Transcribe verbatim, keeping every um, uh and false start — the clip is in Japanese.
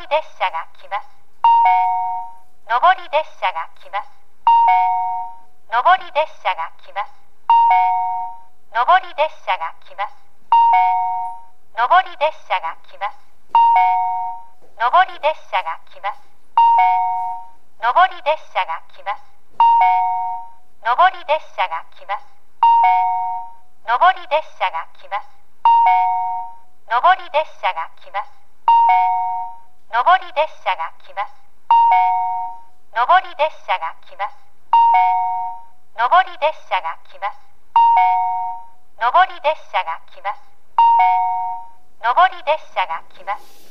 り列車が来ます。上り列車が来ます。上り列車が来ます。上り列車が来ます。上り列車が来ます。上り列車が来ます。上り列車が来ます。上り列車が来ます。上り列車が来ます。上り列車が来ます。上り列車が来ます。上り列車が来ます。上り列車が来ます。上り列車が来ます。上り列車が来ます。